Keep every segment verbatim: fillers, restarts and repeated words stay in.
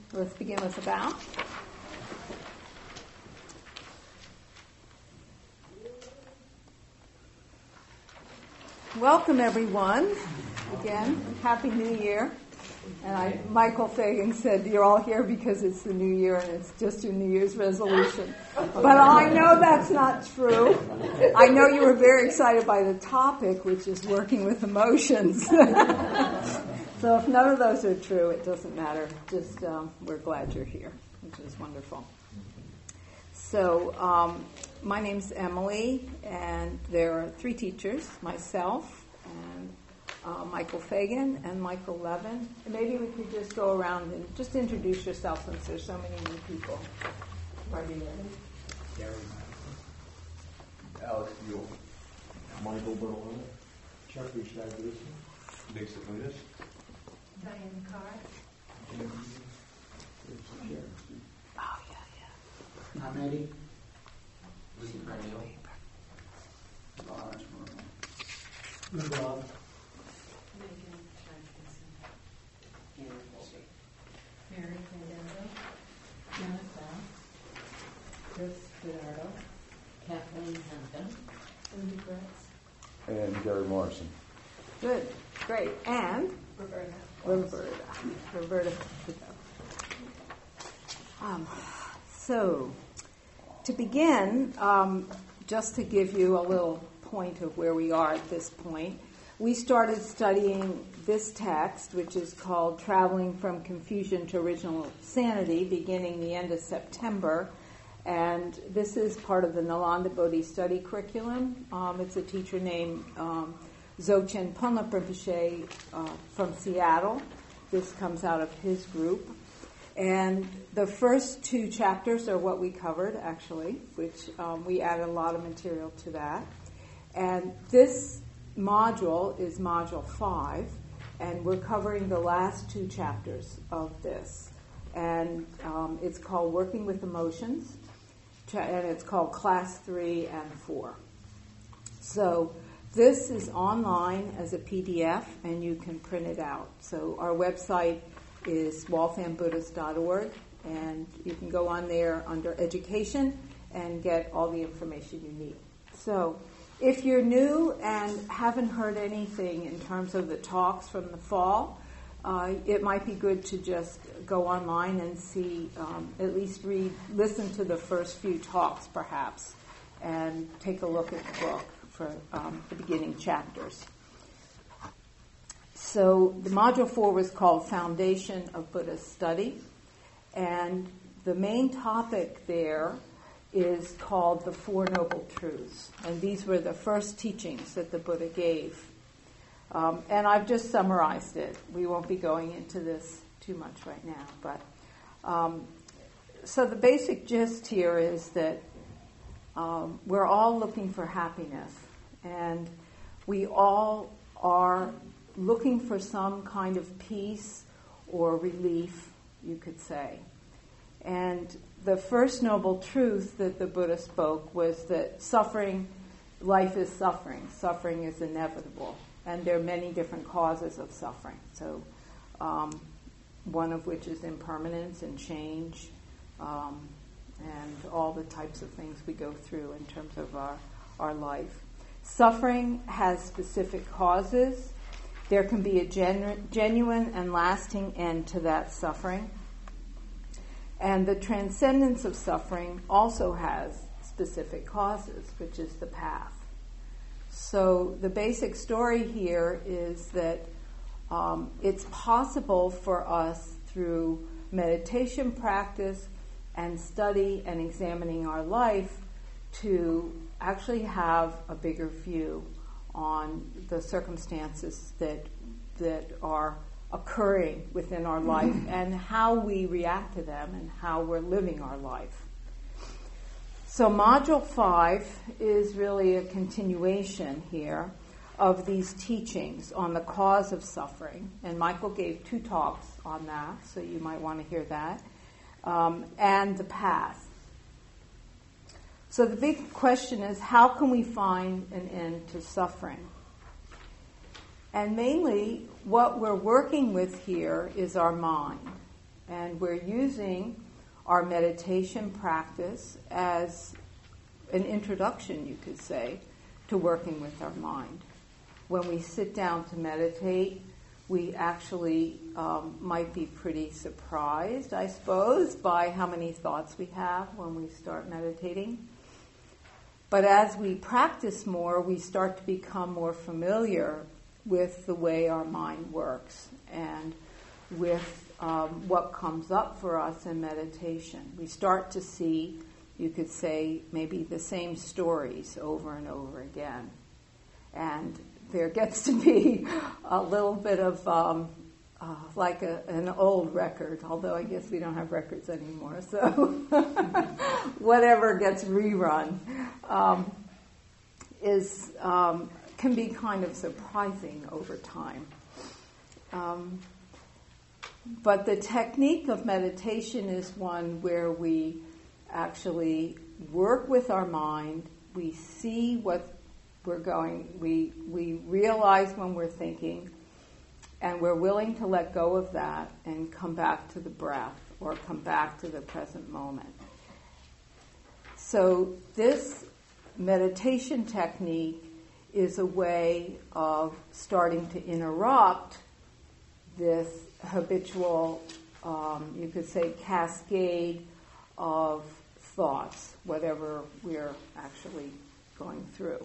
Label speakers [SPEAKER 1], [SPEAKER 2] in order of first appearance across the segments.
[SPEAKER 1] Let's begin with the bow. Welcome, everyone. Again, Happy New Year. And I, Michael Fagan said, you're all here because it's the new year and it's just your New Year's resolution. But I know that's not true. I know you were very excited by the topic, which is working with emotions. So if none of those are true, it doesn't matter. Just um, we're glad you're here, which is wonderful. So um, my name's Emily, and there are three teachers, myself and uh, Michael Fagan and Michael Levin. And maybe we could just go around and just introduce yourself since there's so many new people. Are you ready?
[SPEAKER 2] Gary Alex Buell.
[SPEAKER 3] Michael Berlin.
[SPEAKER 2] Chucky Staglish.
[SPEAKER 3] Nick Saputis.
[SPEAKER 4] Diane Carr.
[SPEAKER 1] Oh, yeah, yeah.
[SPEAKER 2] I'm Eddie.
[SPEAKER 3] Lisa Carneal.
[SPEAKER 2] Lawrence Merle.
[SPEAKER 5] Bob.
[SPEAKER 4] Megan Atkinson.
[SPEAKER 5] Ann Wolsey.
[SPEAKER 4] Mary Fernando.
[SPEAKER 5] Janet Bass. Chris Gerardo. Kathleen Hampton.
[SPEAKER 4] Cindy Gretz.
[SPEAKER 6] And Gary Morrison.
[SPEAKER 1] Good, great. And
[SPEAKER 4] Roberta.
[SPEAKER 1] Roberta. Roberta. Um, so, to begin, um, just to give you a little point of where we are at this point, we started studying this text, which is called Traveling from Confusion to Original Sanity, beginning the end of September. And this is part of the Nalanda Bodhi study curriculum. Um, it's a teacher named um, Dzogchen Ponlop Rinpoche uh, from Seattle. This comes out of his group. And the first two chapters are what we covered, actually, which um, we added a lot of material to that. And this module is module five, and we're covering the last two chapters of this. And um, it's called Working with Emotions, and it's called Class three and four. So this is online as a P D F, and you can print it out. So our website is waltham buddhist dot org, and you can go on there under education and get all the information you need. So if you're new and haven't heard anything in terms of the talks from the fall, uh, it might be good to just go online and see, um, at least read, listen to the first few talks perhaps, and take a look at the book for um, the beginning chapters. So the module four was called Foundation of Buddhist Study, and the main topic there is called the Four Noble Truths, and these were the first teachings that the Buddha gave. Um, and I've just summarized it. We won't be going into this too much right now, but um, so the basic gist here is that um, we're all looking for happiness, and we all are looking for some kind of peace or relief, you could say. And the first noble truth that the Buddha spoke was that suffering, life is suffering. Suffering is inevitable. And there are many different causes of suffering. So um, one of which is impermanence and change, um, and all the types of things we go through in terms of our, our life. Suffering has specific causes. There can be a genu- genuine and lasting end to that suffering. And the transcendence of suffering also has specific causes, which is the path. So the basic story here is that um, it's possible for us through meditation practice and study and examining our life to actually have a bigger view on the circumstances that that are occurring within our life and how we react to them and how we're living our life. So module five is really a continuation here of these teachings on the cause of suffering. And Michael gave two talks on that, so you might want to hear that. Um, and the path. So the big question is, how can we find an end to suffering? And mainly, what we're working with here is our mind. And we're using our meditation practice as an introduction, you could say, to working with our mind. When we sit down to meditate, we actually um, might be pretty surprised, I suppose, by how many thoughts we have when we start meditating. But as we practice more, we start to become more familiar with the way our mind works and with um, what comes up for us in meditation. We start to see, you could say, maybe the same stories over and over again. And there gets to be a little bit of um, uh, like a, an old record, although I guess we don't have records anymore, so whatever gets rerun um, is um, can be kind of surprising over time. Um, but the technique of meditation is one where we actually work with our mind, we see what we're going, we we realize when we're thinking, and we're willing to let go of that and come back to the breath or come back to the present moment. So this meditation technique is a way of starting to interrupt this habitual, um, you could say, cascade of thoughts, whatever we're actually going through.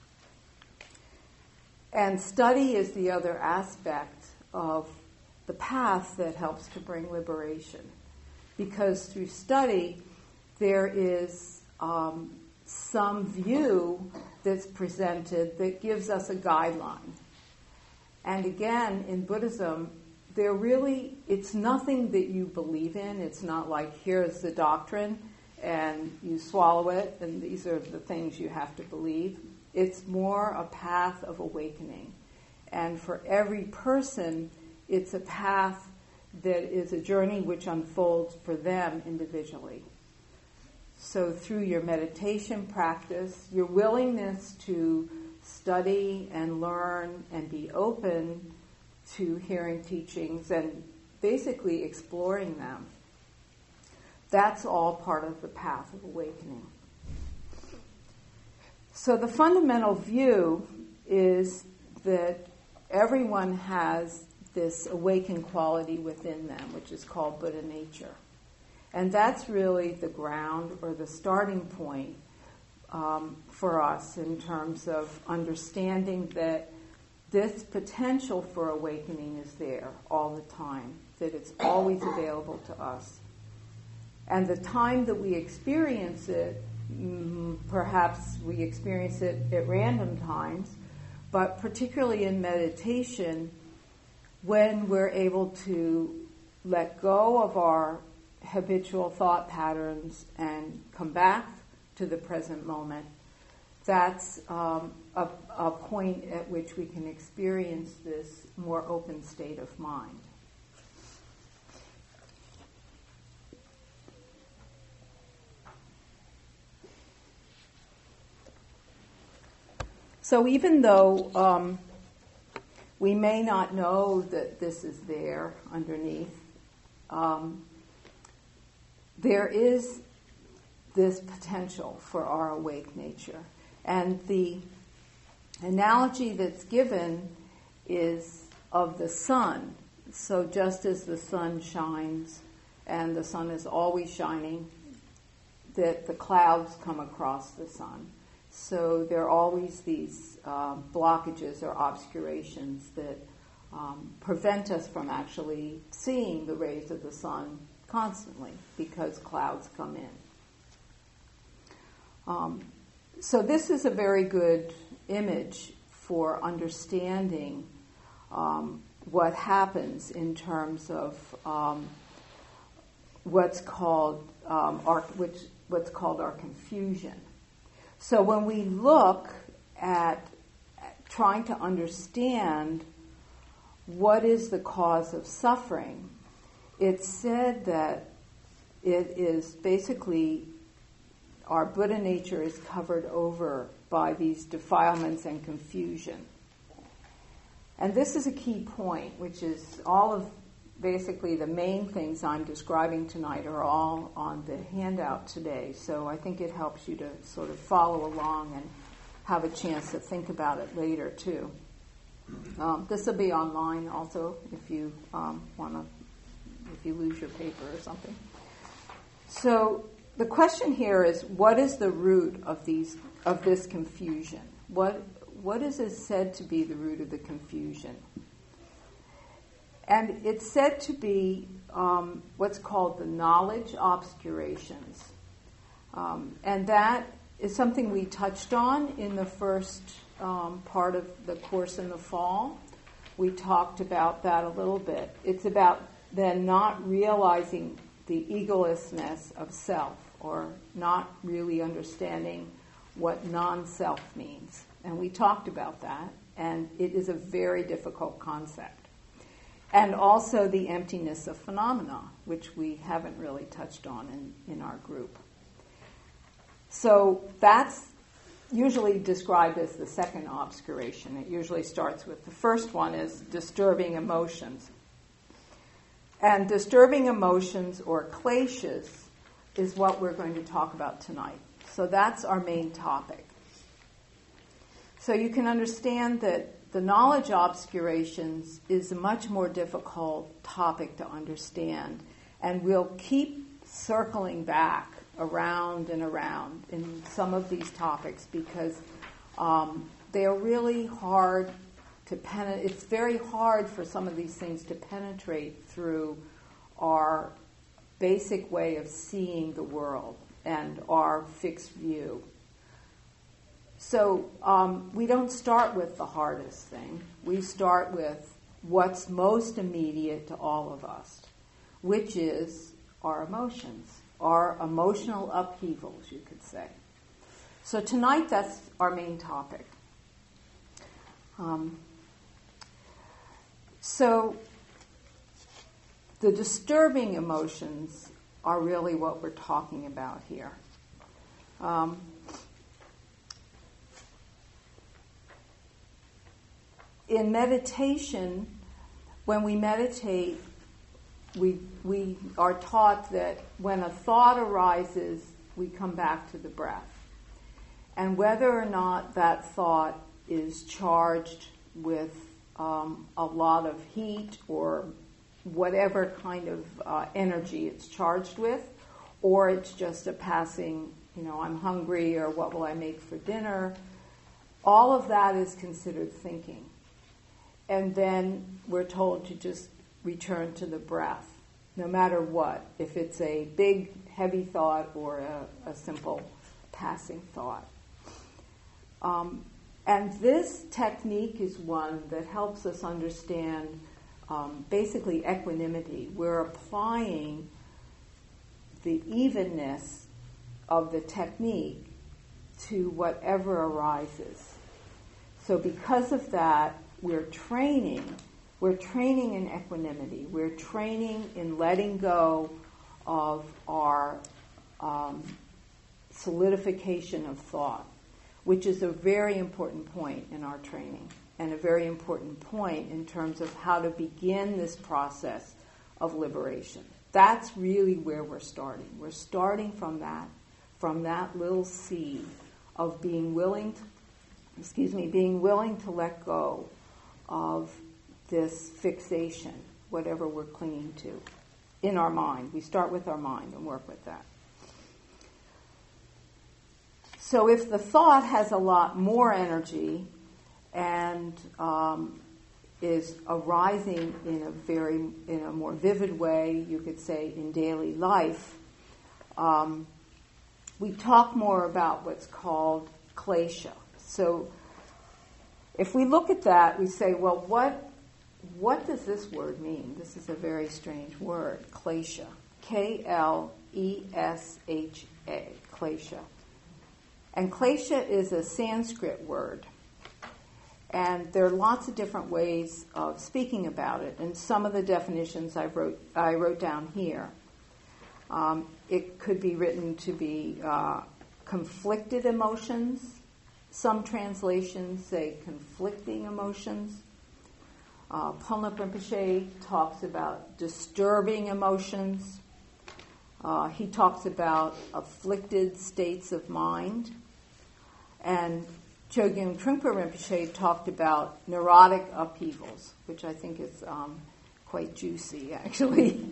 [SPEAKER 1] And study is the other aspect of the path that helps to bring liberation. Because through study, there is um, some view that's presented that gives us a guideline. And again, in Buddhism, there really, it's nothing that you believe in. It's not like, here's the doctrine, and you swallow it, and these are the things you have to believe. It's more a path of awakening. And for every person, it's a path that is a journey which unfolds for them individually. So through your meditation practice, your willingness to study and learn and be open to hearing teachings and basically exploring them, that's all part of the path of awakening. So the fundamental view is that everyone has this awakened quality within them, which is called Buddha nature. And that's really the ground or the starting point um, for us in terms of understanding that this potential for awakening is there all the time, that it's always available to us. And the time that we experience it, mm, perhaps we experience it at random times, but particularly in meditation, when we're able to let go of our habitual thought patterns and come back to the present moment, that's um, a, a point at which we can experience this more open state of mind. So even though um, we may not know that this is there underneath, um, there is this potential for our awake nature. And the analogy that's given is of the sun. So just as the sun shines, and the sun is always shining, that the clouds come across the sun. So there are always these uh, blockages or obscurations that um, prevent us from actually seeing the rays of the sun constantly because clouds come in. Um, so this is a very good image for understanding um, what happens in terms of um, what's called um, our, which, what's called our confusion. So when we look at trying to understand what is the cause of suffering, it's said that it is basically our Buddha nature is covered over by these defilements and confusion. And this is a key point, which is all of basically the main things I'm describing tonight are all on the handout today, so I think it helps you to sort of follow along and have a chance to think about it later too. Um, this will be online also if you um, want to, if you lose your paper or something. So the question here is, what is the root of these of this confusion? What what is it said to be the root of the confusion? And it's said to be um, what's called the knowledge obscurations. Um, and that is something we touched on in the first um, part of the course in the fall. We talked about that a little bit. It's about then not realizing the egolessness of self, or not really understanding what non-self means. And we talked about that, and it is a very difficult concept. And also the emptiness of phenomena, which we haven't really touched on in, in our group. So that's usually described as the second obscuration. It usually starts with the first one is disturbing emotions. And disturbing emotions, or kleshas, is what we're going to talk about tonight. So that's our main topic. So you can understand that the knowledge obscurations is a much more difficult topic to understand, and we'll keep circling back around and around in some of these topics because um, they are really hard to penetrate. It's very hard for some of these things to penetrate through our basic way of seeing the world and our fixed view. So um, we don't start with the hardest thing. We start with what's most immediate to all of us, which is our emotions, our emotional upheavals, you could say. So tonight, that's our main topic. Um, so the disturbing emotions are really what we're talking about here. Um, In meditation, when we meditate, we we are taught that when a thought arises, we come back to the breath. And whether or not that thought is charged with um, a lot of heat or whatever kind of uh, energy it's charged with, or it's just a passing, you know, I'm hungry, or what will I make for dinner, all of that is considered thinking. And then we're told to just return to the breath, no matter what, if it's a big, heavy thought or a, a simple passing thought. Um, and this technique is one that helps us understand um, basically equanimity. We're applying the evenness of the technique to whatever arises. So because of that, we're training, we're training in equanimity. We're training in letting go of our um, solidification of thought, which is a very important point in our training and a very important point in terms of how to begin this process of liberation. That's really where we're starting. We're starting from that, from that little seed of being willing to, excuse me, being willing to let go of this fixation, whatever we're clinging to, in our mind. We start with our mind and work with that. So if the thought has a lot more energy and um, is arising in a very, in a more vivid way, you could say in daily life, um, we talk more about what's called klesha. So if we look at that, we say, well, what what does this word mean? This is a very strange word, klesha. K L E S H A, klesha. And klesha is a Sanskrit word. And there are lots of different ways of speaking about it. And some of the definitions I wrote I wrote down here. Um, it could be written to be uh, conflicted emotions. Some translations say conflicting emotions. Uh, Ponlop Rinpoche talks about disturbing emotions. Uh, he talks about afflicted states of mind. And Chogyam Trungpa Rinpoche talked about neurotic upheavals, which I think is um, quite juicy, actually.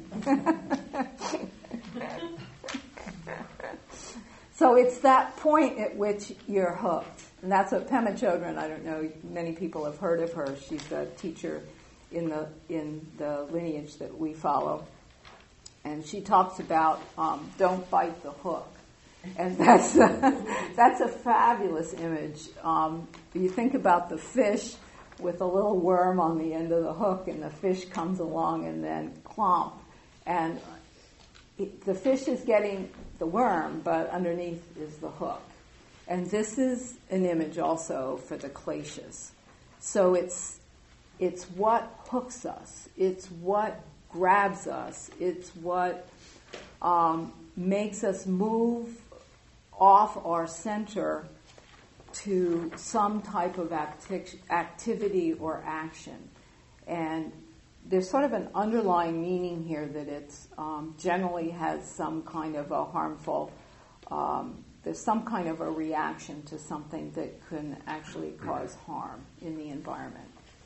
[SPEAKER 1] So it's that point at which you're hooked. And that's what Pema Chodron, I don't know, many people have heard of her. She's a teacher in the in the lineage that we follow. And she talks about um, don't bite the hook. And that's a, that's a fabulous image. Um, you think about the fish with a little worm on the end of the hook, and the fish comes along and then clomp. And it, the fish is getting the worm, but underneath is the hook. And this is an image also for the kleshas. So it's it's what hooks us. It's what grabs us. It's what um, makes us move off our center to some type of acti- activity or action. And there's sort of an underlying meaning here that it's um, generally has some kind of a harmful, um, there's some kind of a reaction to something that can actually cause harm in the environment.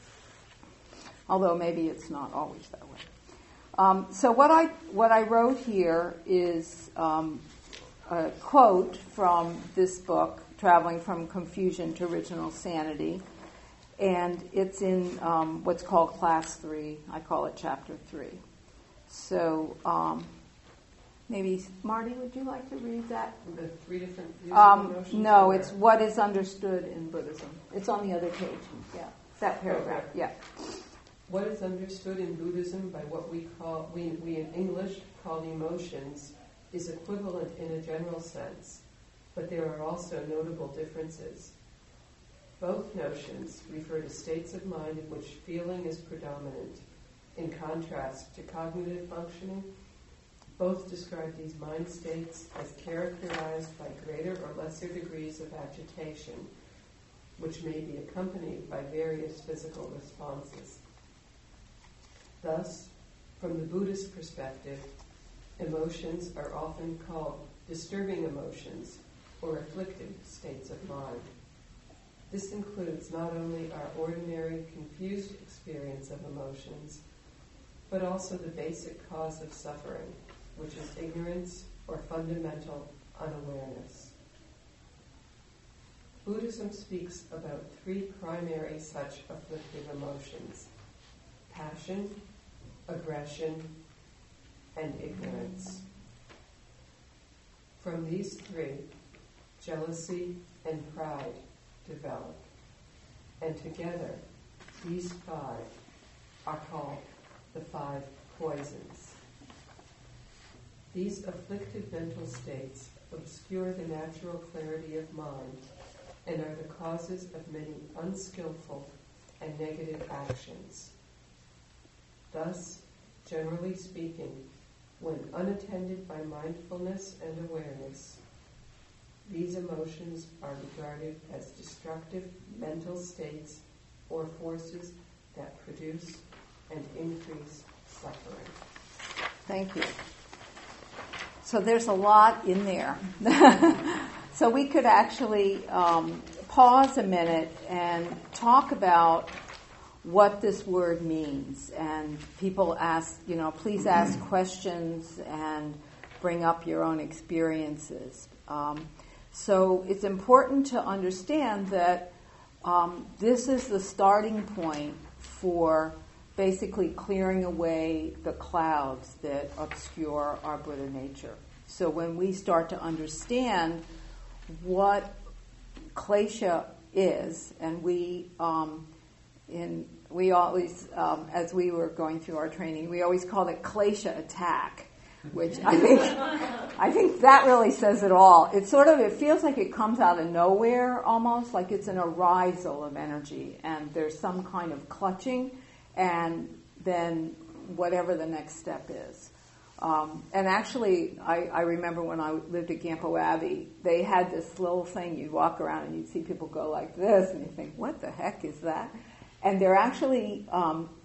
[SPEAKER 1] Although maybe it's not always that way. Um, so what I what I wrote here is um, a quote from this book, Traveling from Confusion to Original Sanity. And it's in um, what's called Class three. I call it Chapter three. So um, maybe, Marty, would you like to read that?
[SPEAKER 5] The three different views
[SPEAKER 1] Um,
[SPEAKER 5] of emotions?
[SPEAKER 1] no,
[SPEAKER 5] or-
[SPEAKER 1] it's what is understood in Buddhism. It's on the other page. Yeah, that paragraph. Yeah.
[SPEAKER 6] What is understood in Buddhism by what we call, we, we in English call emotions, is equivalent in a general sense, but there are also notable differences. Both notions refer to states of mind in which feeling is predominant, in contrast to cognitive functioning. Both describe these mind states as characterized by greater or lesser degrees of agitation, which may be accompanied by various physical responses. Thus, from the Buddhist perspective, emotions are often called disturbing emotions or afflicted states of mind. This includes not only our ordinary confused experience of emotions, but also the basic cause of suffering, which is ignorance or fundamental unawareness. Buddhism speaks about three primary such afflictive emotions: passion, aggression, and ignorance. From these three, jealousy and pride develop, and together these five are called the five poisons. These afflictive mental states obscure the natural clarity of mind and are the causes of many unskillful and negative actions. Thus, generally speaking, when unattended by mindfulness and awareness, these emotions are regarded as destructive mental states or forces that produce and increase suffering.
[SPEAKER 1] Thank you. So there's a lot in there. So we could actually um, pause a minute and talk about what this word means. And people ask, you know, please ask questions and bring up your own experiences. Um, so it's important to understand that um, this is the starting point for basically clearing away the clouds that obscure our Buddha nature. So when we start to understand what klesha is, and we um, in we always, um, as we were going through our training, we always called it klesha attack, which I think I think that really says it all. It sort of it feels like it comes out of nowhere, almost like it's an arisal of energy, and there's some kind of clutching, and then whatever the next step is. Um, and actually, I, I remember when I lived at Gampo Abbey, they had this little thing. You'd walk around and you'd see people go like this, and you think, what the heck is that? And they're actually um,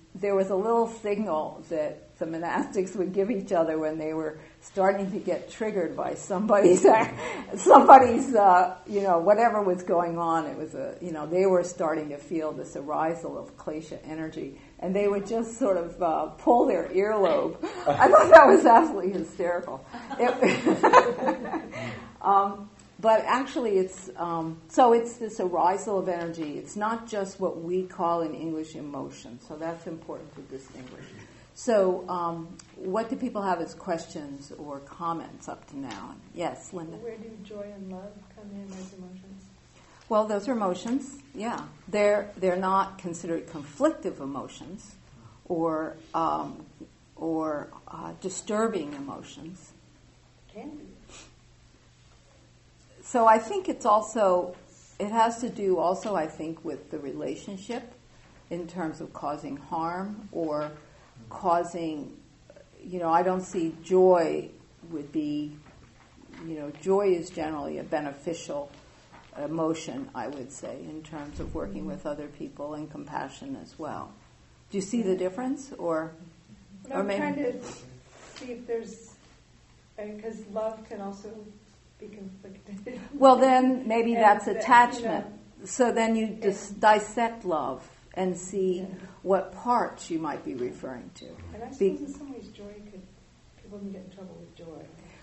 [SPEAKER 1] there was a little signal that the monastics would give each other when they were starting to get triggered by somebody's, somebody's, uh, you know, whatever was going on. It was a, you know, they were starting to feel this arisal of klesha energy, and they would just sort of uh, pull their earlobe. I thought that was absolutely hysterical. It, um, but actually, it's um, so it's this arisal of energy. It's not just what we call in English emotion. So that's important to distinguish. So, um, what do people have as questions or comments up to now? Yes, Linda.
[SPEAKER 4] Where do joy and love come in as emotions?
[SPEAKER 1] Well, those are emotions. Yeah, they're they're not considered conflictive emotions, or um, or uh, disturbing emotions.
[SPEAKER 4] Can be.
[SPEAKER 1] So I think it's also it has to do also I think with the relationship in terms of causing harm or causing, you know, I don't see joy would be, you know, joy is generally a beneficial emotion, I would say, in terms of working with other people, and compassion as well. Do you see the difference, or?
[SPEAKER 4] But
[SPEAKER 1] or
[SPEAKER 4] I'm
[SPEAKER 1] maybe,
[SPEAKER 4] trying to see if there's, because love can also be conflicted.
[SPEAKER 1] well, then maybe
[SPEAKER 4] And
[SPEAKER 1] that's
[SPEAKER 4] that,
[SPEAKER 1] attachment.
[SPEAKER 4] you know,
[SPEAKER 1] so then you dis- dissect love and see
[SPEAKER 4] Yeah.
[SPEAKER 1] what parts you might be referring to.
[SPEAKER 4] And I suppose
[SPEAKER 1] Be-
[SPEAKER 4] in some ways joy could, people can get in trouble with joy.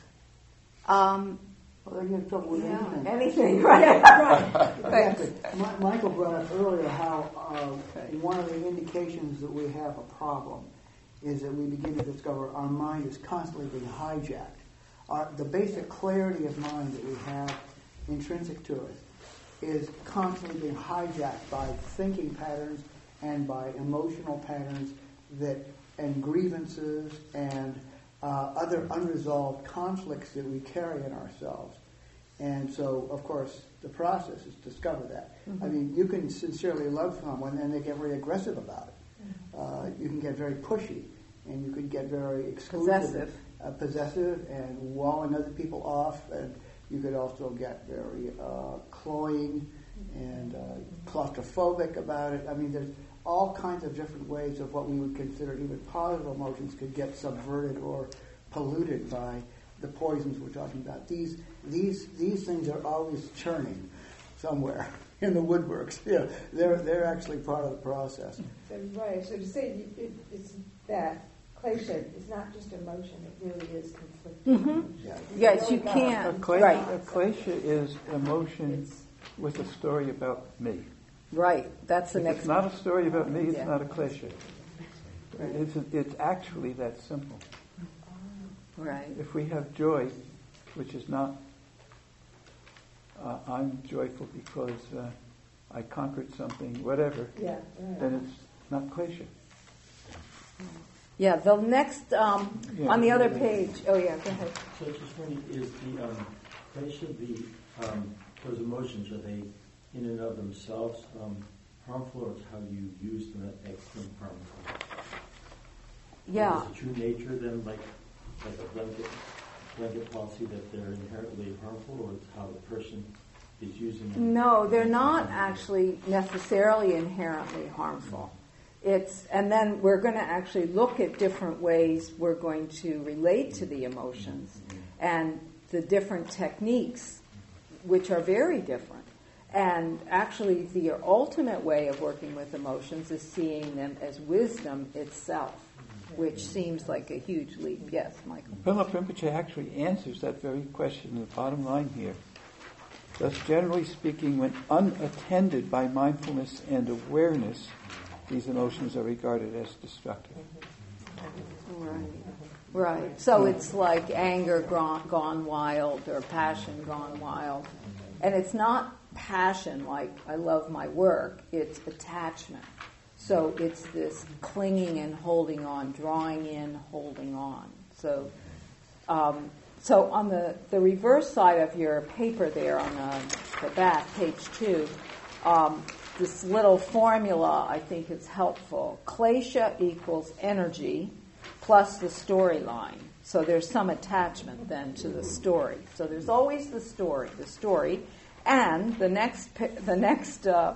[SPEAKER 1] um,
[SPEAKER 2] Well, they get in trouble with
[SPEAKER 1] yeah,
[SPEAKER 2] anything.
[SPEAKER 1] anything, right?
[SPEAKER 4] Right.
[SPEAKER 1] Thanks.
[SPEAKER 2] Mi- Michael brought up earlier how uh,
[SPEAKER 1] Okay.
[SPEAKER 2] one of the indications that we have a problem is that we begin to discover our mind is constantly being hijacked. Our, the basic clarity of mind that we have intrinsic to it is constantly being hijacked by thinking patterns and by emotional patterns that and grievances and uh, other unresolved conflicts that we carry in ourselves. And so, of course, the process is to discover that.
[SPEAKER 1] Mm-hmm.
[SPEAKER 2] I mean, you can sincerely love someone and they get very aggressive about it. Uh, you can get very pushy, and you can get very exclusive,
[SPEAKER 1] Possessive.
[SPEAKER 2] uh, possessive, and walling other people off. And you could also get very uh, cloying and uh, claustrophobic about it. I mean, there's all kinds of different ways of what we would consider even positive emotions could get subverted or polluted by the poisons we're talking about. These these these things are always churning somewhere in the woodworks. Yeah, they're they're actually part of the process.
[SPEAKER 4] So, right, so to say it, it, it's that klesha is not just emotion, it really is conflicting.
[SPEAKER 1] Mhm.
[SPEAKER 2] Yeah.
[SPEAKER 1] Yes, you
[SPEAKER 7] A
[SPEAKER 1] can.
[SPEAKER 7] klesha,
[SPEAKER 1] Right,
[SPEAKER 7] a klesha is emotion with a story about me.
[SPEAKER 1] right. That's the
[SPEAKER 7] If
[SPEAKER 1] next
[SPEAKER 7] it's not a story about me, it's
[SPEAKER 1] Yeah.
[SPEAKER 7] not a klesha. It's, it's actually that simple.
[SPEAKER 1] Right.
[SPEAKER 7] If we have joy, which is not, uh, I'm joyful because uh, I conquered something, whatever,
[SPEAKER 4] Yeah, right.
[SPEAKER 7] then it's not klesha.
[SPEAKER 1] Yeah, the next, um,
[SPEAKER 7] Yeah.
[SPEAKER 1] on the other page, oh yeah, go ahead.
[SPEAKER 8] So I was just wondering, is the um, klesha, the um, those emotions, are they in and of themselves um, harmful, or it's how you use them that makes them harmful?
[SPEAKER 1] Yeah,
[SPEAKER 8] Is the true nature then like like a blanket blanket policy that they're inherently harmful, or it's how the person is using them?
[SPEAKER 1] no, they're not actually necessarily inherently harmful. It's, and then we're going to actually look at different ways we're going to relate to the emotions and the different techniques, which are very different. And actually, the ultimate way of working with emotions is seeing them as wisdom itself, which seems like a huge leap. Yes, Michael?
[SPEAKER 7] Philip Rinpoche actually answers that very question in the bottom line here. Thus, generally speaking, when unattended by mindfulness and awareness, these emotions are regarded as destructive.
[SPEAKER 1] Right. Right. So it's like anger gone, gone wild or passion gone wild. And it's not passion like I love my work, it's attachment. So it's this clinging and holding on, drawing in, holding on. So um, so on the, the reverse side of your paper there on the, the back, page two, um, this little formula I think is helpful. Klesha equals energy plus the storyline. So there's some attachment then to the story. So there's always the story, the story, and the next the next uh,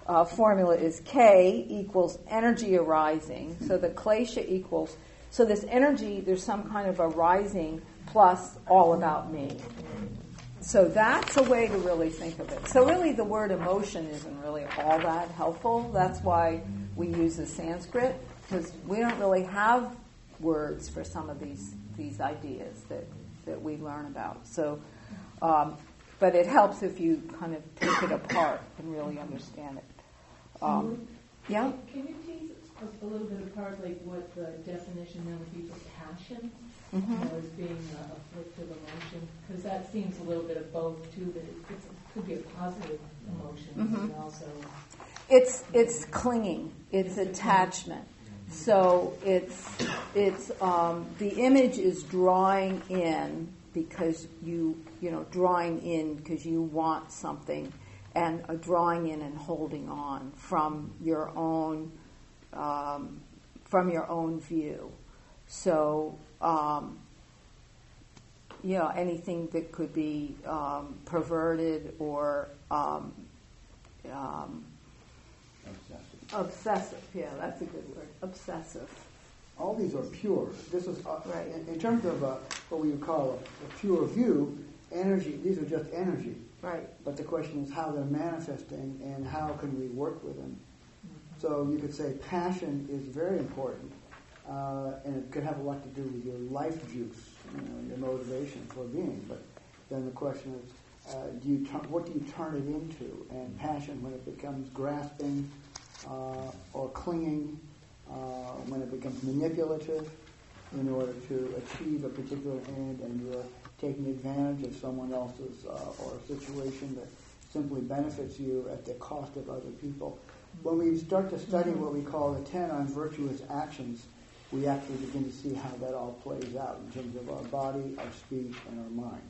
[SPEAKER 1] uh, formula is K equals energy arising. So the klesha equals, so this energy, there's some kind of arising plus all about me. So that's a way to really think of it. So really the word emotion isn't really all that helpful. That's why we use the Sanskrit, because we don't really have words for some of these these ideas that, that we learn about. So, um, but it helps if you kind of take it apart and really understand it. Um, yeah?
[SPEAKER 5] Can you tease a, a little bit apart, like what the definition then would be for passion,
[SPEAKER 1] Mm-hmm.
[SPEAKER 5] you know, as being a afflictive emotion? Because that seems a little bit of both too. That it, it's, it could be a positive emotion,
[SPEAKER 1] Mm-hmm.
[SPEAKER 5] and also
[SPEAKER 1] It's it's clinging. It's attachment. So it's it's um, the image is drawing in because you you know drawing in because you want something, and a drawing in and holding on from your own um, from your own view. So um, you know anything that could be um, perverted or um, um,
[SPEAKER 7] Obsessive.
[SPEAKER 1] obsessive. Yeah, that's a good word. Obsessive.
[SPEAKER 2] All these are pure. This is uh,
[SPEAKER 1] Right.
[SPEAKER 2] in, in terms of uh, what we would call a, a pure view. Energy. These are just energy.
[SPEAKER 1] Right.
[SPEAKER 2] But the question is how they're manifesting and how can we work with them. So you could say passion is very important, uh, and it could have a lot to do with your life juice, you know, your motivation for being. But then the question is, uh, do you turn, what do you turn it into? And passion, when it becomes grasping uh, or clinging, uh, when it becomes manipulative in order to achieve a particular end, and you're taking advantage of someone else's uh, or a situation that simply benefits you at the cost of other people. When we start to study what we call the ten unvirtuous actions, we actually begin to see how that all plays out in terms of our body, our speech, and our mind.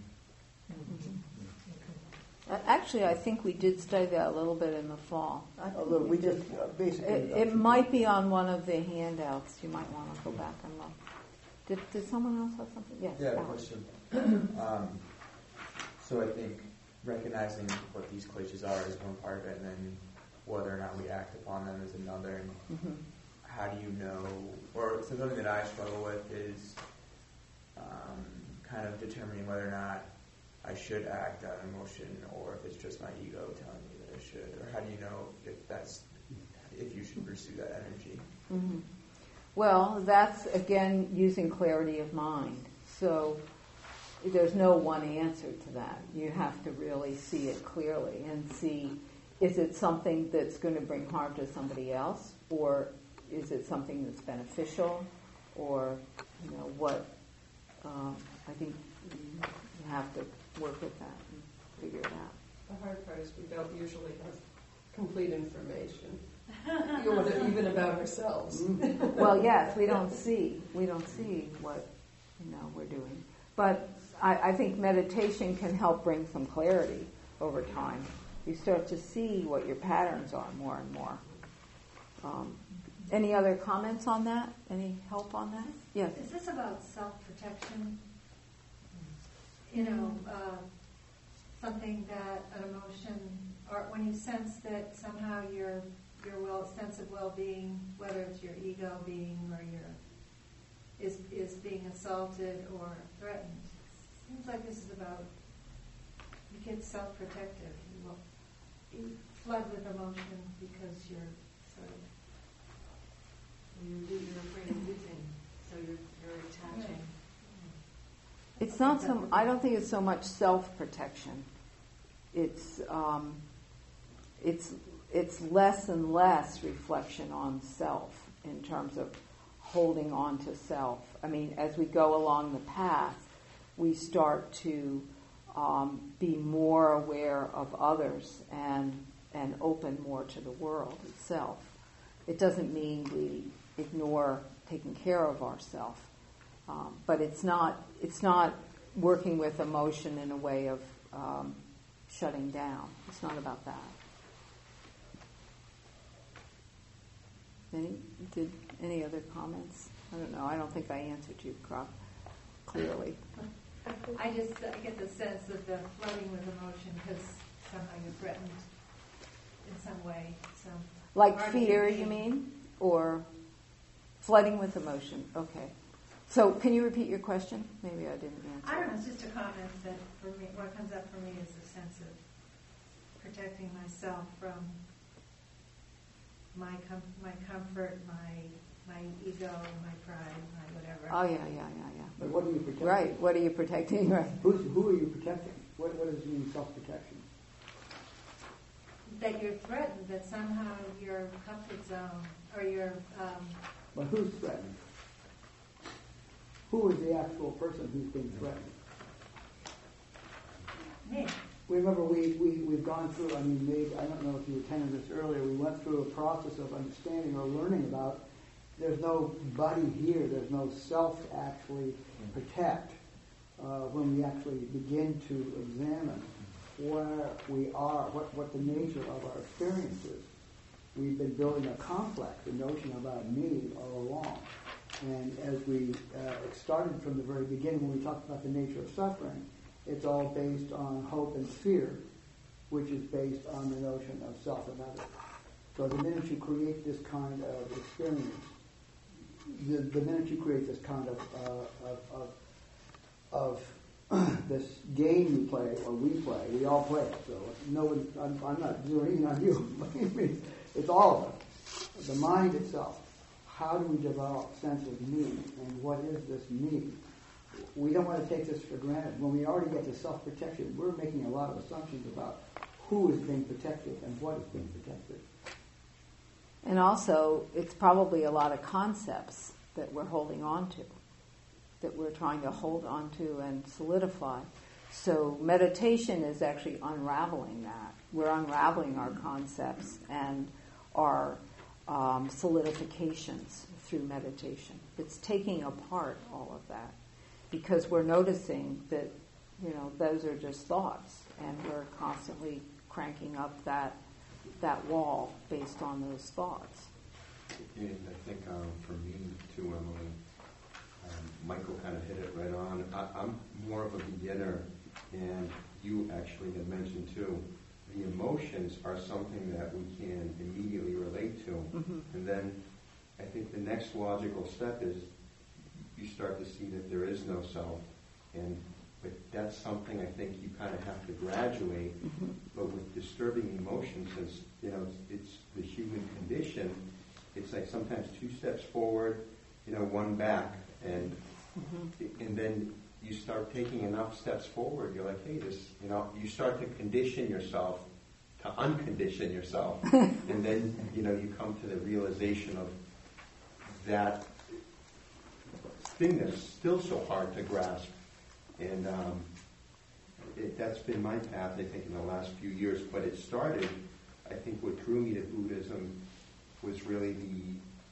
[SPEAKER 1] Uh, Actually, I think we did study that a little bit in the fall. I think
[SPEAKER 2] Although we
[SPEAKER 1] did.
[SPEAKER 2] just uh, basically...
[SPEAKER 1] It, it might be on one of the handouts. You might want to go back and look. Did, did someone else have something? Yes.
[SPEAKER 9] Yeah, a
[SPEAKER 1] Alex.
[SPEAKER 9] question. um, so I think recognizing what these kleshas are is one part of it, and then whether or not we act upon them is another. And
[SPEAKER 1] Mm-hmm.
[SPEAKER 9] how do you know, or something that I struggle with is um, kind of determining whether or not I should act on emotion, or if it's just my ego telling me that I should, or how do you know if that's if you should pursue that energy?
[SPEAKER 1] Mm-hmm. Well, that's, again, using clarity of mind. So there's no one answer to that. You have to really see it clearly and see, is it something that's going to bring harm to somebody else, or is it something that's beneficial, or, you know, what, um, I think you have to work with that and figure it out.
[SPEAKER 6] The hard part is we don't usually have complete information, even about ourselves.
[SPEAKER 1] Well, yes, we don't see. We don't see what, you know, we're doing. But I, I think meditation can help bring some clarity over time. You start to see what your patterns are more and more. Um, any other comments on that? Any help on that? Yes.
[SPEAKER 10] Is this about self-protection? You know, uh, something that an emotion, or when you sense that somehow your your well sense of well-being, whether it's your ego being or your is is being assaulted or threatened, seems like this is about you get self-protective. You, will, you flood with emotion because you're sort of
[SPEAKER 5] you're, you're afraid of losing, so you're you're attaching.
[SPEAKER 10] Right.
[SPEAKER 1] It's not so. I don't think it's so much self-protection. It's um, it's it's less and less reflection on self in terms of holding on to self. I mean, as we go along the path, we start to um, be more aware of others and and open more to the world itself. It doesn't mean we ignore taking care of ourselves. Um, but it's not it's not working with emotion in a way of um, shutting down. It's not about that. Any did any other comments? I don't know. I don't think I answered you, Croc, clearly.
[SPEAKER 10] I just I get the sense of the flooding with emotion because somehow you're threatened in some way, some.
[SPEAKER 1] Like
[SPEAKER 10] arguing
[SPEAKER 1] fear,
[SPEAKER 10] pain.
[SPEAKER 1] you mean? Or flooding with emotion. Okay. So can you repeat your question? Maybe I didn't answer.
[SPEAKER 10] I don't know, it's just a comment that for me, what comes up for me is a sense of protecting myself from my com- my comfort, my my ego, my pride, my whatever.
[SPEAKER 1] Oh, yeah, yeah, yeah, yeah.
[SPEAKER 2] But what are you protecting?
[SPEAKER 1] Right. What are you protecting? Right.
[SPEAKER 2] Who's, who are you protecting? What, what does it mean, self-protection?
[SPEAKER 10] That you're threatened, that somehow your comfort zone or your um,
[SPEAKER 2] But who's threatened? Who is the actual person who's being threatened?
[SPEAKER 10] me.
[SPEAKER 2] Remember, we, we, we've gone through, I mean, maybe, I don't know if you attended this earlier, we went through a process of understanding or learning about there's no body here, there's no self to actually protect uh, when we actually begin to examine where we are, what, what the nature of our experience is. We've been building a complex, a notion about me all along. And as we uh, started from the very beginning when we talked about the nature of suffering, it's all based on hope and fear, which is based on the notion of self and other. So the minute you create this kind of experience, the, the minute you create this kind of uh, of, of, of this game you play or we play, we all play it. So no one, I'm, I'm not doing it on you. It's all of us. The mind itself. How do we develop a sense of me, and what is this me? We don't want to take this for granted. When we already get to self-protection, we're making a lot of assumptions about who is being protected and what is being protected.
[SPEAKER 1] And also, it's probably a lot of concepts that we're holding on to, that we're trying to hold on to and solidify. So meditation is actually unraveling that. We're unraveling our concepts and our um, solidifications through meditation. It's taking apart all of that because we're noticing that, you know, those are just thoughts, and we're constantly cranking up that that wall based on those thoughts.
[SPEAKER 3] And I think um, for me too, Emily, um, Michael kind of hit it right on. I, I'm more of a beginner, and you actually had mentioned too, the emotions are something that we can immediately relate to.
[SPEAKER 1] Mm-hmm.
[SPEAKER 3] And then I think the next logical step is you start to see that there is no self. And but that's something I think you kind of have to graduate.
[SPEAKER 1] Mm-hmm.
[SPEAKER 3] But with disturbing emotions, since you know it's, it's the human condition, it's like sometimes two steps forward, you know, one back, and
[SPEAKER 1] Mm-hmm.
[SPEAKER 3] and then you start taking enough steps forward. You're like, hey, this, you know, you start to condition yourself to uncondition yourself, and then you know you come to the realization of that thing that's still so hard to grasp. And um, it, that's been my path, I think, in the last few years. But it started, I think, what drew me to Buddhism was really the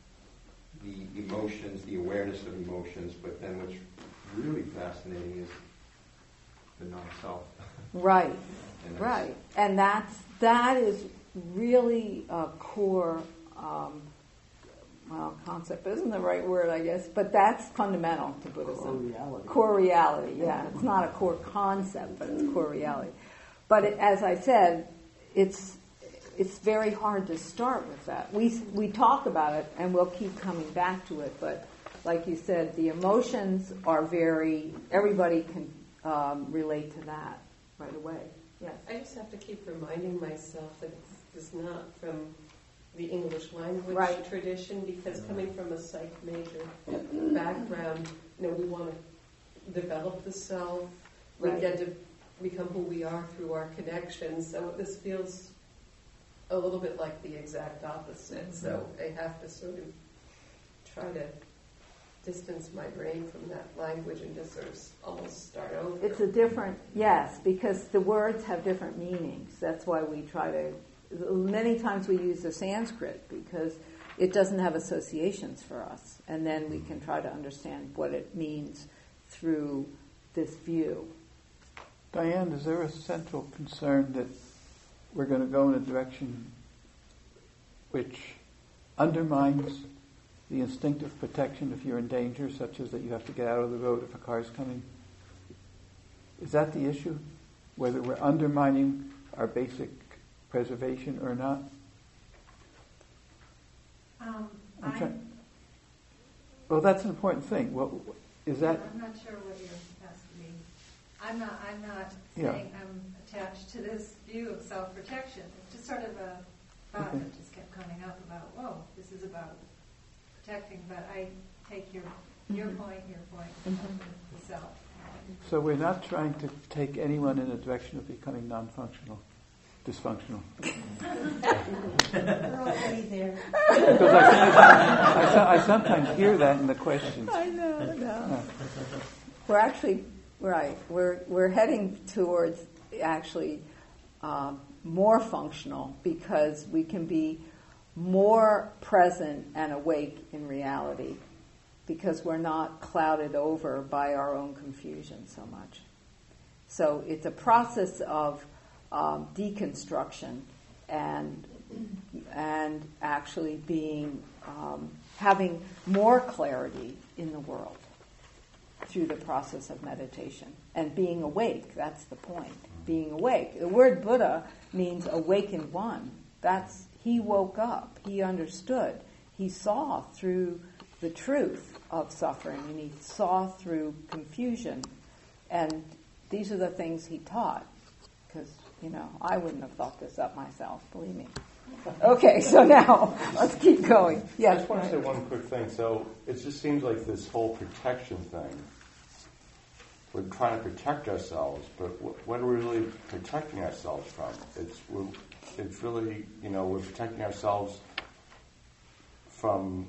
[SPEAKER 3] the emotions, the awareness of emotions. But then what's really fascinating is the non-self.
[SPEAKER 1] Right,
[SPEAKER 3] And
[SPEAKER 1] right. And that's, that is really a core, um, well, concept isn't the right word, I guess, but that's fundamental to Buddhism.
[SPEAKER 2] Core reality.
[SPEAKER 1] Core reality, yeah. It's not a core concept, but it's core reality. But it, as I said, it's it's very hard to start with that. We we talk about it, and we'll keep coming back to it, but like you said, the emotions are very, everybody can um, relate to that right away. Yes.
[SPEAKER 6] I just have to keep reminding myself that it's not from the English language
[SPEAKER 1] Right.
[SPEAKER 6] tradition, because coming from a psych major background, you know, we want to develop the self, we
[SPEAKER 1] Right.
[SPEAKER 6] get to become who we are through our connections. So this feels a little bit like the exact opposite. So I have to sort of try to distance my brain from that language and just sort of almost start over.
[SPEAKER 1] It's a different, yes, because the words have different meanings. That's why we try to, many times we use the Sanskrit because it doesn't have associations for us. And then we can try to understand what it means through this view.
[SPEAKER 7] Diane, is there a central concern that we're going to go in a direction which undermines the instinctive protection if you're in danger, such as that you have to get out of the road if a car's coming? Is that the issue? Whether we're undermining our basic preservation or not?
[SPEAKER 10] Um,
[SPEAKER 7] I'm
[SPEAKER 10] I'm,
[SPEAKER 7] trying- Well, that's an important thing. What is that?
[SPEAKER 10] I'm not sure what you're asking me. I'm not, I'm not
[SPEAKER 7] Yeah.
[SPEAKER 10] saying I'm attached to this view of self-protection. It's just sort of a thought
[SPEAKER 7] Okay.
[SPEAKER 10] that just kept coming up about, whoa, this is about protecting, but I take your, your
[SPEAKER 1] Mhm.
[SPEAKER 10] point, your point,
[SPEAKER 1] Mhm.
[SPEAKER 10] the self.
[SPEAKER 7] So we're not trying to take anyone in a direction of becoming non-functional, dysfunctional.
[SPEAKER 4] We're already there.
[SPEAKER 7] Because I, I, I, I sometimes hear that in the questions.
[SPEAKER 1] I know, no. We're actually, right, we're, we're heading towards actually um, more functional because we can be more present and awake in reality because we're not clouded over by our own confusion so much. So it's a process of um, deconstruction and and actually being um, having more clarity in the world through the process of meditation and being awake. That's the point. Being awake. The word Buddha means awakened one. That's he woke up. He understood. He saw through the truth of suffering, and he saw through confusion. And these are the things he taught. Because, you know, I wouldn't have thought this up myself, believe me. Okay, so now, let's keep going. Yes,
[SPEAKER 11] I just want to say one quick thing. So it just seems like this whole protection thing, we're trying to protect ourselves, but what are we really protecting ourselves from? It's we're, it's really, you know, we're protecting ourselves from,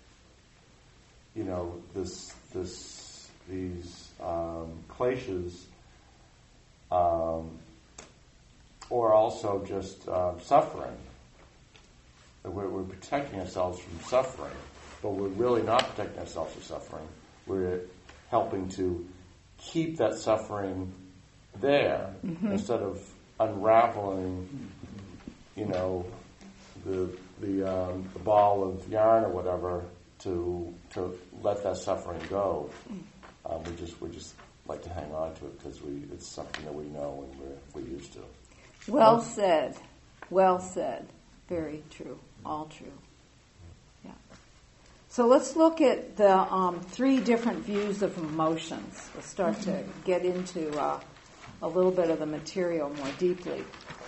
[SPEAKER 11] you know, this, this, these um, kleshas, um, or also just uh, suffering. We're, we're protecting ourselves from suffering, but we're really not protecting ourselves from suffering. We're helping to keep that suffering there
[SPEAKER 1] Mm-hmm.
[SPEAKER 11] instead of unraveling, you know, the the, um, the ball of yarn or whatever to to let that suffering go. Um, we just we just like to hang on to it because we it's something that we know and we're we're used to.
[SPEAKER 1] Well said. Well said. Very true. All true. Yeah. So let's look at the um, three different views of emotions. We'll start to get into uh, a little bit of the material more deeply.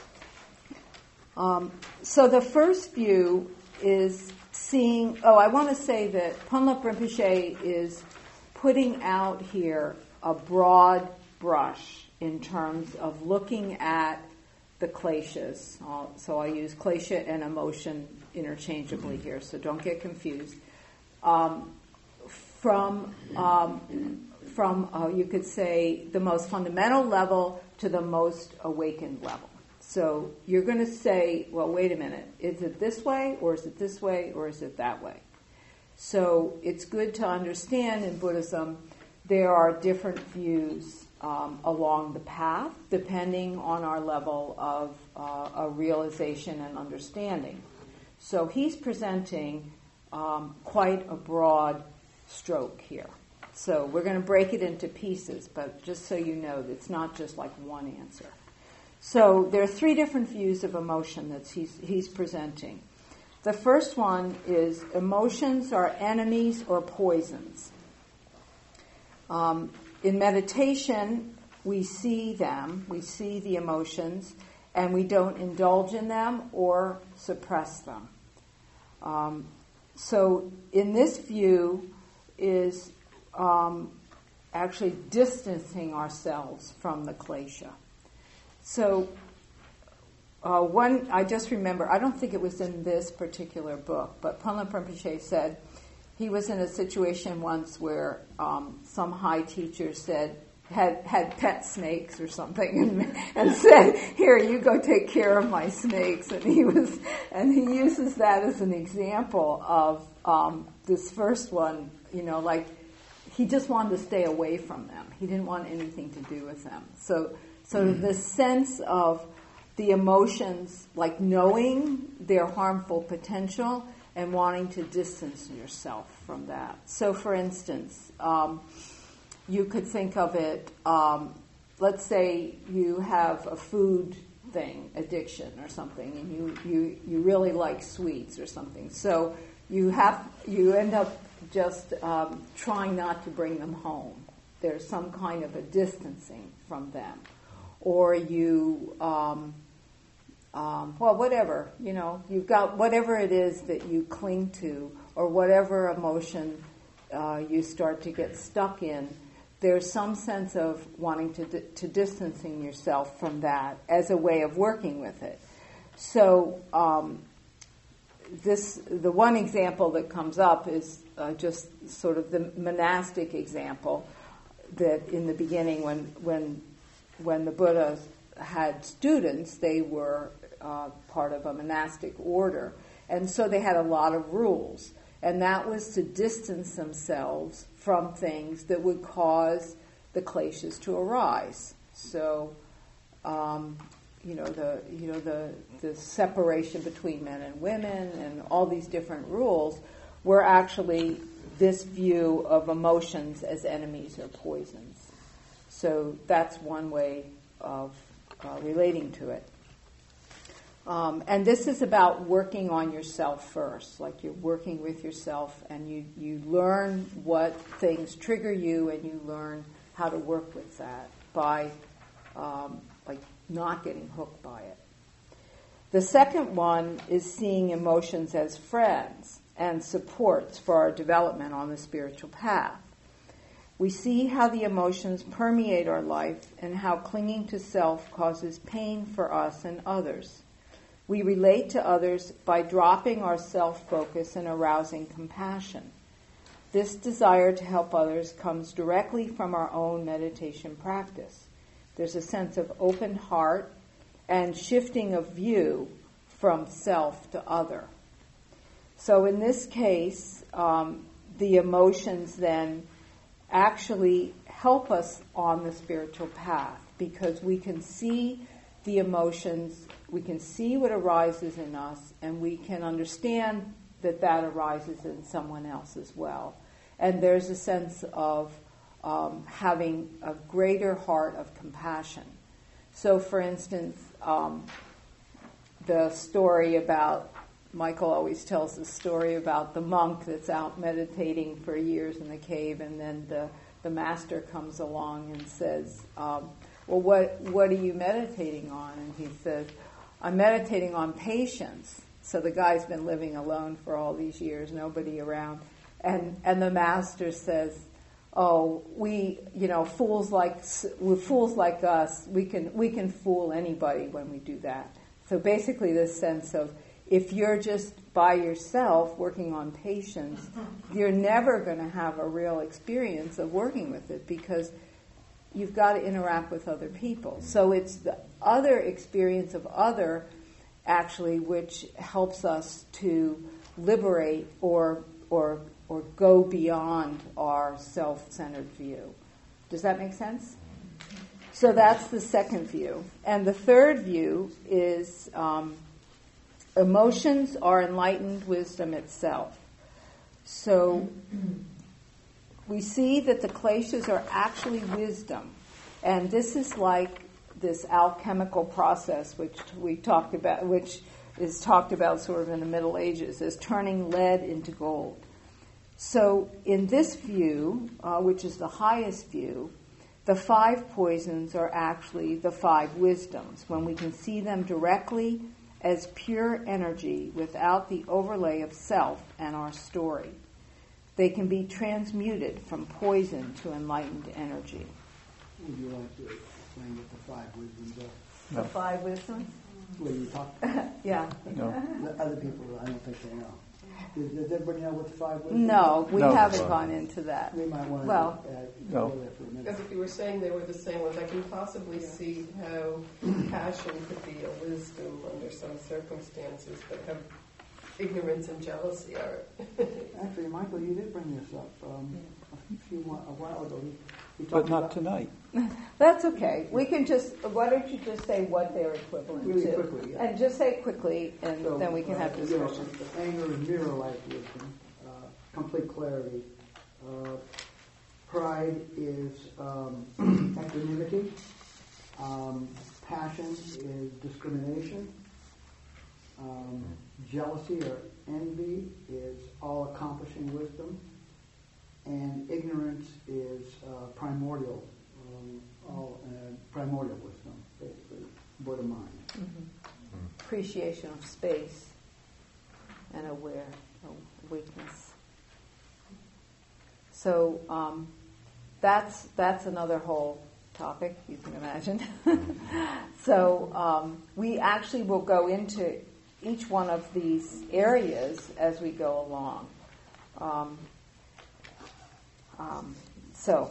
[SPEAKER 1] Um, so the first view is seeing, oh, I want to say that Ponlop Rinpoche is putting out here a broad brush in terms of looking at the kleshas. Uh, so I use klesha and emotion interchangeably here, so don't get confused. Um, from um, from uh, you could say the most fundamental level to the most awakened level. So you're going to say, well, wait a minute, is it this way, or is it this way, or is it that way? So it's good to understand in Buddhism there are different views um, along the path depending on our level of uh, a realization and understanding. So he's presenting um, quite a broad stroke here. So we're going to break it into pieces, but just so you know, it's not just like one answer. So there are three different views of emotion that he's, he's presenting. The first one is emotions are enemies or poisons. Um, in meditation, we see them, we see the emotions, and we don't indulge in them or suppress them. Um, so in this view is um, actually distancing ourselves from the klesha. So uh, one, I just remember, I don't think it was in this particular book, but Ponlop Rinpoche said he was in a situation once where um, some high teacher said, had had pet snakes or something, and, and said, "Here, you go take care of my snakes." And he was, and he uses that as an example of um, this first one. You know, like he just wanted to stay away from them. He didn't want anything to do with them. So, so mm. the sense of the emotions, like knowing their harmful potential and wanting to distance yourself from that. So, for instance. Um, You could think of it, um, let's say you have a food thing, addiction or something, and you, you, you really like sweets or something. So you have you end up just um, trying not to bring them home. There's some kind of a distancing from them, or you, um, um, well, whatever, you know, you've got whatever it is that you cling to, or whatever emotion uh, you start to get stuck in. There's some sense of wanting to di- to distancing yourself from that as a way of working with it. So um, this the one example that comes up is uh, just sort of the monastic example, that in the beginning when when when the Buddha had students, they were uh, part of a monastic order, and so they had a lot of rules, and that was to distance themselves from things that would cause the kleshas to arise. So, um, you know, the you know the the separation between men and women and all these different rules were actually this view of emotions as enemies or poisons. So that's one way of uh, relating to it. Um, and this is about working on yourself first, like you're working with yourself, and you, you learn what things trigger you, and you learn how to work with that by um, like not getting hooked by it. The second one is seeing emotions as friends and supports for our development on the spiritual path. We see how the emotions permeate our life and how clinging to self causes pain for us and others. We relate to others by dropping our self-focus and arousing compassion. This desire to help others comes directly from our own meditation practice. There's a sense of open heart and shifting of view from self to other. So in this case, um, the emotions then actually help us on the spiritual path, because we can see the emotions, we can see what arises in us, and we can understand that that arises in someone else as well. And there's a sense of um, having a greater heart of compassion. So, for instance, um, the story about, Michael always tells the story about the monk that's out meditating for years in the cave, and then the, the master comes along and says, um, well, what what are you meditating on? And he says, I'm meditating on patience. So the guy's been living alone for all these years, nobody around. And and the master says, oh, we, you know, fools like fools like us, we can we can fool anybody when we do that. So basically this sense of, if you're just by yourself working on patience, you're never going to have a real experience of working with it, because you've got to interact with other people. So it's the other experience of other, actually, which helps us to liberate or or or go beyond our self-centered view. Does that make sense? So that's the second view. And the third view is um, emotions are enlightened wisdom itself. So we see that the kleshas are actually wisdom. And this is like this alchemical process which we talked about, which is talked about sort of in the Middle Ages as turning lead into gold. So in this view, uh, which is the highest view, the five poisons are actually the five wisdoms, when we can see them directly as pure energy without the overlay of self and our story. They can be transmuted from poison to enlightened energy.
[SPEAKER 2] Would you like to explain what the five wisdoms are?
[SPEAKER 1] No. The five wisdoms?
[SPEAKER 2] Will you talk?
[SPEAKER 1] Yeah.
[SPEAKER 7] No.
[SPEAKER 2] The other people, I don't think they know. Does, does everybody know what the five wisdoms
[SPEAKER 1] No, we
[SPEAKER 7] No.
[SPEAKER 1] haven't gone into that.
[SPEAKER 2] We might want to
[SPEAKER 1] Well,
[SPEAKER 2] uh,
[SPEAKER 7] no.
[SPEAKER 2] go there for a minute.
[SPEAKER 6] Because if you were saying they were the same ones, I can possibly see how passion could be a wisdom under some circumstances, but how ignorance and jealousy are.
[SPEAKER 2] Actually, Michael, you did bring this up um, a few a while ago. You, you
[SPEAKER 7] But
[SPEAKER 2] talked
[SPEAKER 7] not
[SPEAKER 2] about,
[SPEAKER 7] tonight.
[SPEAKER 1] That's okay. We can just, why don't you just say what they're equivalent
[SPEAKER 2] Really
[SPEAKER 1] to?
[SPEAKER 2] quickly, yeah.
[SPEAKER 1] And just say it quickly, and
[SPEAKER 2] So,
[SPEAKER 1] then we can
[SPEAKER 2] uh,
[SPEAKER 1] have
[SPEAKER 2] you know,
[SPEAKER 1] discussion.
[SPEAKER 2] anger is mirror-like wisdom, uh, complete clarity. Uh, pride is um, equanimity. Um, passion is discrimination. Um, jealousy or envy is all-accomplishing wisdom, and ignorance is uh, primordial, um, all uh, primordial wisdom, basically, Buddha mind.
[SPEAKER 1] Mm-hmm. Appreciation of space and aware awakeness. So um, that's that's another whole topic, you can imagine. So um, we actually will go into each one of these areas as we go along. Um, um, so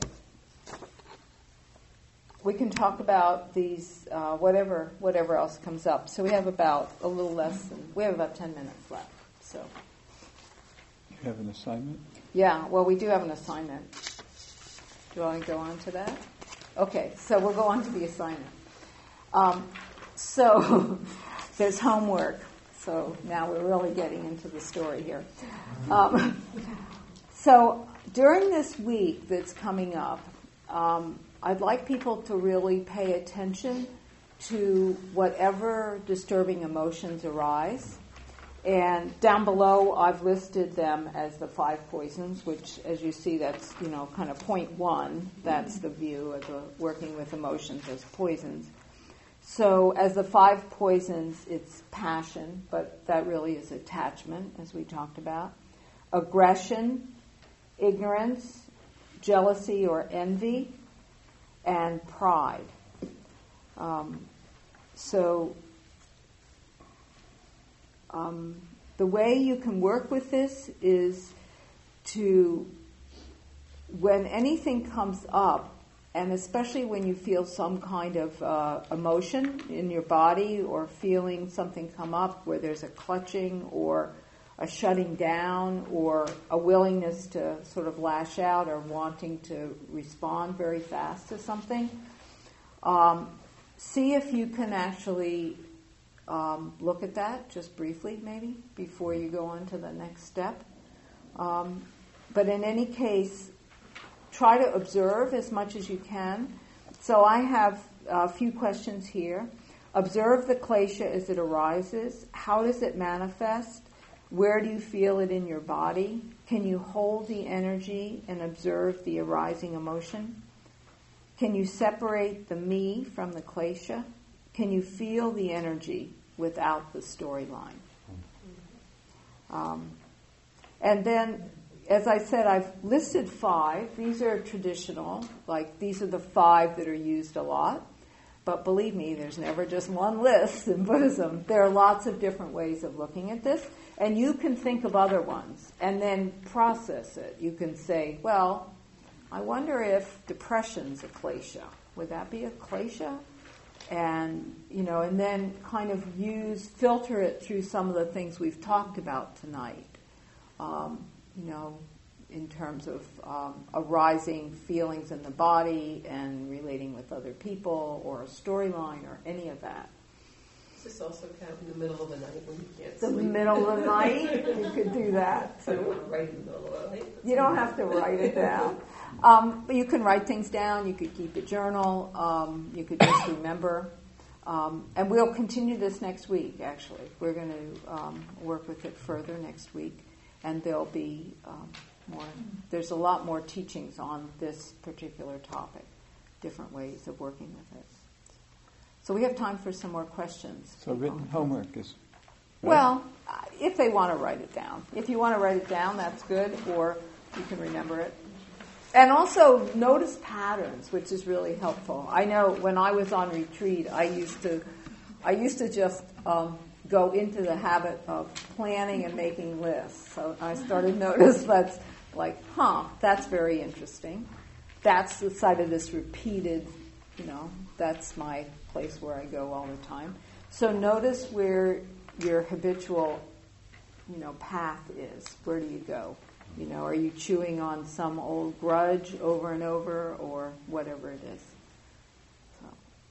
[SPEAKER 1] we can talk about these, uh, whatever whatever else comes up. So we have about a little less than, we have about ten minutes left. So
[SPEAKER 7] you have an assignment?
[SPEAKER 1] Yeah, well, we do have an assignment. Do you want to go on to that? Okay, so we'll go on to the assignment. Um, so there's homework. So now we're really getting into the story here. Um, so during this week that's coming up, um, I'd like people to really pay attention to whatever disturbing emotions arise. And down below, I've listed them as the five poisons, which, as you see, that's, you know, kind of point one. That's the view of the working with emotions as poisons. So as the five poisons, it's passion, but that really is attachment, as we talked about. Aggression, ignorance, jealousy or envy, and pride. Um, so um, the way you can work with this is to, when anything comes up, and especially when you feel some kind of uh, emotion in your body or feeling something come up where there's a clutching or a shutting down or a willingness to sort of lash out or wanting to respond very fast to something, um, see if you can actually um, look at that just briefly maybe before you go on to the next step. Um, but in any case, try to observe as much as you can. So I have a few questions here. Observe the klesha as it arises. How does it manifest? Where do you feel it in your body? Can you hold the energy and observe the arising emotion? Can you separate the me from the klesha? Can you feel the energy without the storyline? Um, and then, as I said, I've listed five. These are traditional, like these are the five that are used a lot. But believe me, there's never just one list in Buddhism. There are lots of different ways of looking at this. And you can think of other ones and then process it. You can say, well, I wonder if depression's a klesha. Would that be a klesha? And, you know, and then kind of use, filter it through some of the things we've talked about tonight. Um, you know, in terms of um, arising feelings in the body and relating with other people or a storyline or any of that.
[SPEAKER 6] Does this also count in the middle of the night when you can't
[SPEAKER 1] The
[SPEAKER 6] sleep?
[SPEAKER 1] middle of the night, you could do that.
[SPEAKER 6] I don't want to write in the middle of the night.
[SPEAKER 1] You don't have to write it down. Um, but you can write things down. You could keep a journal. Um, you could just remember. Um, and we'll continue this next week, actually. We're going to um, work with it further next week. And there'll be um, more, there's a lot more teachings on this particular topic, different ways of working with it. So we have time for some more questions.
[SPEAKER 7] So written homework is...
[SPEAKER 1] Right? Well, if they want to write it down. If you want to write it down, that's good, or you can remember it. And also notice patterns, which is really helpful. I know when I was on retreat, I used to, I used to just um, go into the habit of planning and making lists. So I started to notice that's like, huh, that's very interesting. That's the side of this repeated, you know, that's my place where I go all the time. So notice where your habitual, you know, path is. Where do you go? You know, are you chewing on some old grudge over and over, or whatever it is? So,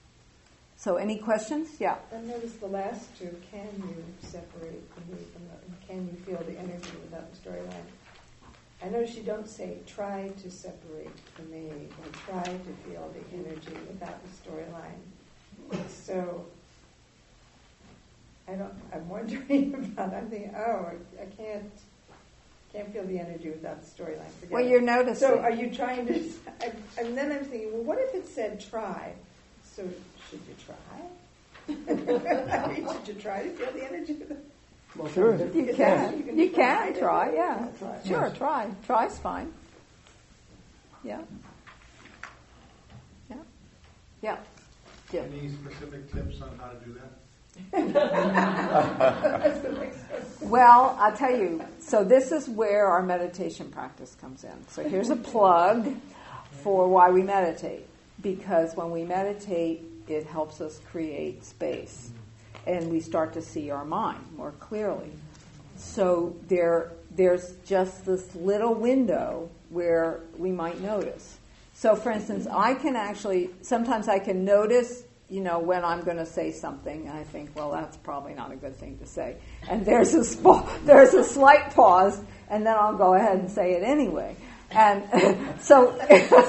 [SPEAKER 1] so any questions? Yeah.
[SPEAKER 4] And notice the last two. Can you separate the me from the? Can you feel the energy without the storyline? I notice you don't say try to separate the me or try to feel the energy without the storyline. So I don't, I'm wondering about, I'm thinking, oh, I, I can't, can't feel the energy without the storyline. Forget
[SPEAKER 1] Well,
[SPEAKER 4] it.
[SPEAKER 1] you're noticing.
[SPEAKER 4] So are you trying to, I, and then I'm thinking, well, what if it said try? So should you try? I mean, should you try to feel the energy?
[SPEAKER 2] Well,
[SPEAKER 7] Sure.
[SPEAKER 2] so
[SPEAKER 1] You
[SPEAKER 4] Is
[SPEAKER 1] can.
[SPEAKER 4] that- you can
[SPEAKER 1] You
[SPEAKER 4] try
[SPEAKER 1] can
[SPEAKER 4] to-
[SPEAKER 1] try, yeah.
[SPEAKER 2] Try.
[SPEAKER 1] Sure, try. Try's fine. Yeah. Yeah. Yeah. Yeah.
[SPEAKER 12] Any specific tips on how to do that?
[SPEAKER 4] That's the next one.
[SPEAKER 1] Well, I'll tell you. So this is where our meditation practice comes in. So here's a plug for why we meditate. Because when we meditate, it helps us create space. And we start to see our mind more clearly. So there, there's just this little window where we might notice. So for instance, I can actually, sometimes I can notice, you know, when I'm going to say something, and I think, well, that's probably not a good thing to say. And there's a, sp- there's a slight pause, and then I'll go ahead and say it anyway. And so,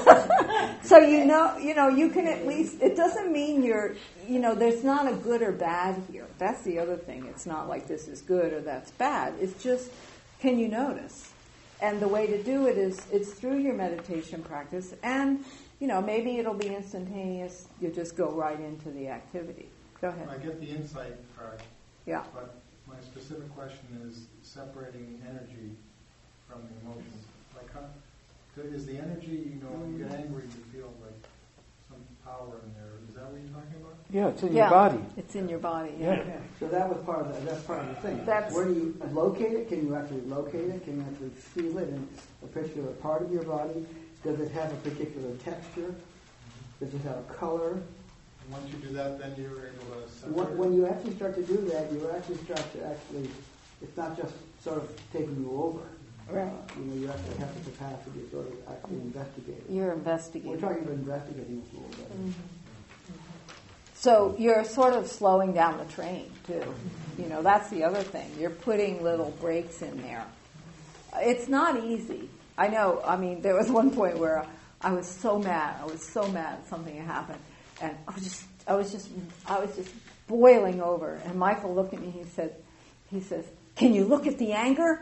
[SPEAKER 1] so you know, you know, you can at least, it doesn't mean you're, you know, there's not a good or bad here. That's the other thing. It's not like this is good or that's bad. It's just, can you notice? And the way to do it is, it's through your meditation practice, and, you know, maybe it'll be instantaneous. You just go right into the activity. Go ahead.
[SPEAKER 12] I get the insight part.
[SPEAKER 1] Yeah.
[SPEAKER 12] But my specific question is separating the energy from the emotions. Like, how, is the energy, you know, when you get angry, you feel like some power in there. Is that what you're talking about?
[SPEAKER 7] Yeah, it's in
[SPEAKER 1] Yeah,
[SPEAKER 7] your body.
[SPEAKER 1] It's in your body.
[SPEAKER 7] Yeah.
[SPEAKER 1] Yeah.
[SPEAKER 2] Yeah, so that was part of the, that's part of the thing.
[SPEAKER 1] That's-
[SPEAKER 2] Where do you locate it? Can you actually locate it? Can you actually feel it in a particular part of your body? Does it have a particular texture? Does it have a color?
[SPEAKER 12] And once you do that, then you're able to separate
[SPEAKER 2] When,
[SPEAKER 12] it?
[SPEAKER 2] when you actually start to do that, you actually start to actually, it's not just sort of taking you over.
[SPEAKER 1] Right.
[SPEAKER 2] Uh, you know, you actually have the capacity to sort of actually investigate it.
[SPEAKER 1] You're
[SPEAKER 2] We're
[SPEAKER 1] investigating.
[SPEAKER 2] talking about investigating this a little bit.
[SPEAKER 1] Mm-hmm. So you're sort of slowing down the train, too. You know, that's the other thing. You're putting little breaks in there. It's not easy. I know, I mean, there was one point where I was so mad. I was so mad something had happened. And I was just, I was just, I was just boiling over. And Michael looked at me, he said, he says, "Can you look at the anger?"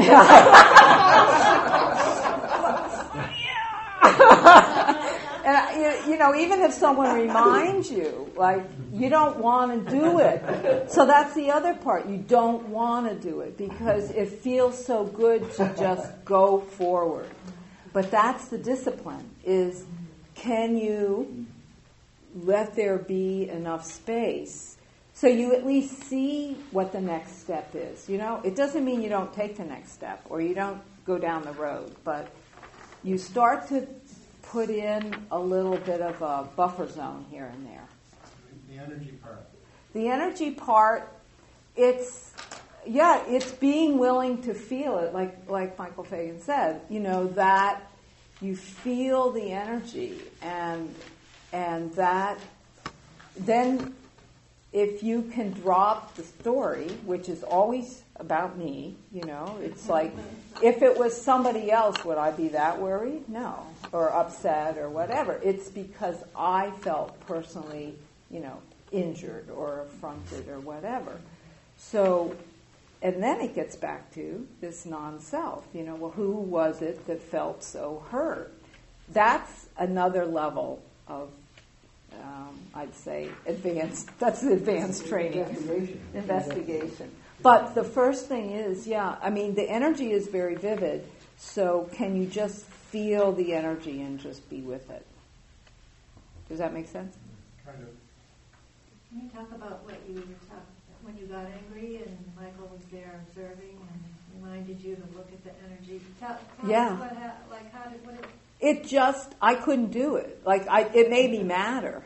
[SPEAKER 1] And you, you know, even if someone reminds you, like, you don't want to do it. So that's the other part. You don't want to do it because it feels so good to just go forward. But that's the discipline, is can you let there be enough space so you at least see what the next step is. You know, it doesn't mean you don't take the next step or you don't go down the road, but you start to put in a little bit of a buffer zone here and there.
[SPEAKER 12] The energy part.
[SPEAKER 1] The energy part, it's, yeah, it's being willing to feel it, like like Michael Fagan said, you know, that you feel the energy and and that then if you can drop the story, which is always about me, you know, it's like, if it was somebody else, would I be that worried? No. Or upset or whatever. It's because I felt personally, you know, injured or affronted or whatever. So, and then it gets back to this non-self, you know, well, who was it that felt so hurt? That's another level of, um, I'd say, advanced, that's the advanced training.
[SPEAKER 2] Investigation.
[SPEAKER 1] Investigation. But the first thing is, yeah, I mean, the energy is very vivid, so can you just feel the energy and just be with it? Does that make sense?
[SPEAKER 12] Kind of.
[SPEAKER 10] Can you talk about what you were talking, when you got angry and Michael was there observing and reminded you to look at the energy? Tell, tell
[SPEAKER 1] Yeah.
[SPEAKER 10] us what hap- like how did, what it,
[SPEAKER 1] It just, I couldn't do it. Like, I, it made me madder.